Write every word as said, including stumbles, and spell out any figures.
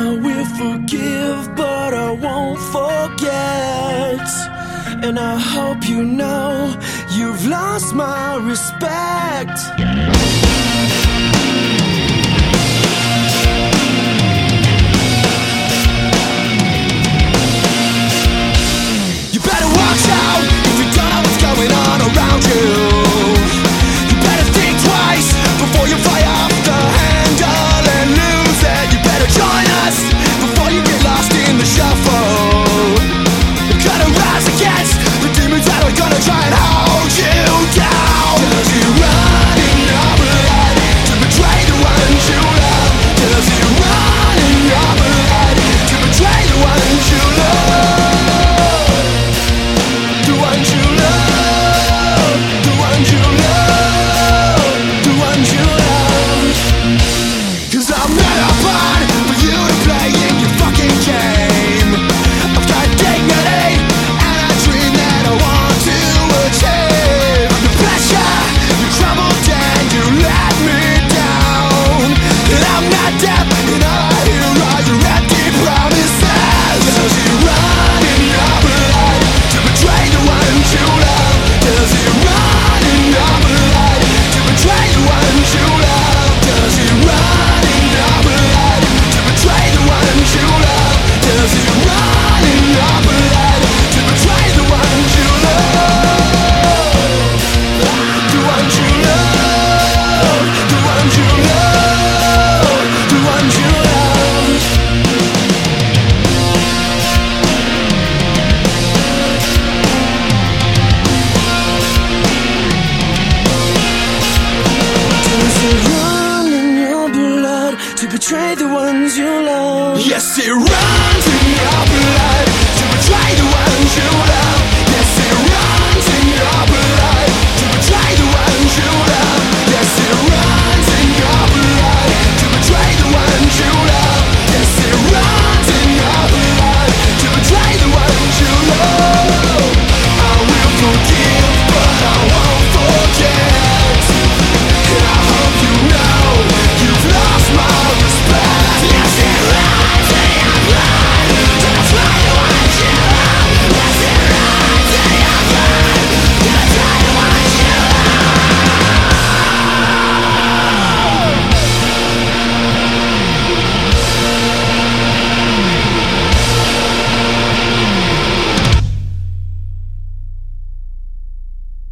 I will forgive, but I won't forget. And I hope you know you've lost my respect. You better watch out if you don't know what's going on around you. You better think twice before you fly off the handle and lose it. You better join us before you get lost in the shuffle. We're gonna rise against the demons that are gonna try and hold you down. Does he run in your blood to betray the ones you love? Does he run in your blood to betray the ones you love? The ones you love, the ones you love, the ones you love. Cause I'm not a fun for you to play in your fucking game. I've got dignity and a dream that I want to achieve. The pressure, you crumbled and you let me down. And I'm not deaf and all I hear are your empty promises. Does he run in your blood to betray the ones you love? Does he run in your blood to betray the ones you love? Does he run in your blood to betray the ones you love? Does he run in your blood to betray the ones you love? The ones you love, the ones you love, the ones you love. Does it run in your blood to betray the ones you love? Yes, it runs.